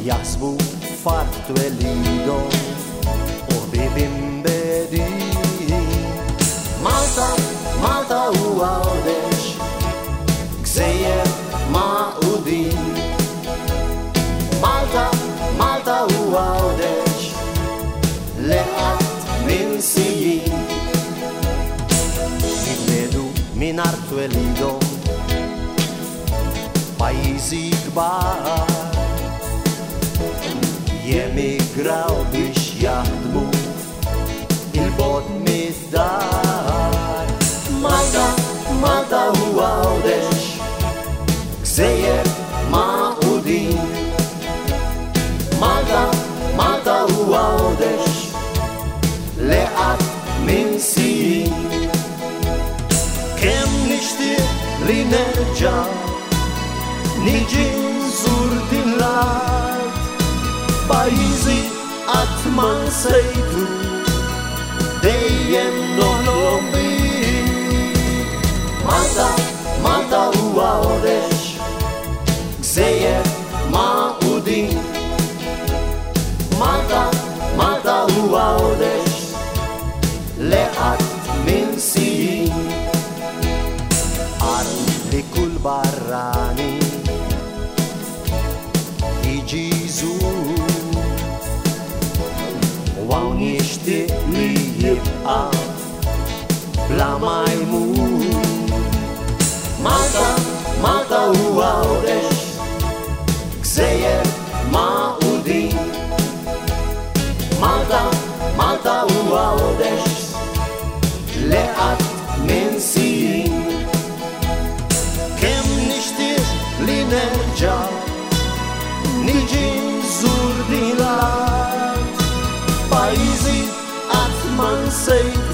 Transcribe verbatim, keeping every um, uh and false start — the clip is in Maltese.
jasbu fartu e lido o bibim bedi Malta, Malta u għawdex Gżejjer ma u din Malta, Malta u għawdex Leqat min sijin Jibnedu min artu e lido Pajizi kbar Jemigraw biex jaħdmu il-bod mid-dar Malta, Malta u għawdex Gżejjer ma u din Malta, Malta u għawdex Leqat min sijin Kem nixtieq li nerġa' Niġi nżur din l-art Pajizi qatt ma nsejtu Dejjem noħlom bih Malta, Malta u għawdex Gżejjer ma u din Malta, Malta u għawdex Leqat min sijin Għarf li kull barrani Jiġi U għawn jishtiq li jibqa Bla ma jmut Malta, Malta u għawdex Gżejjer ma u din Malta, Malta u għawdex Leqat min sijin Kem nishtiq li nerġa' Niġi nżur din l-art Pajizi qatt ma nsejtu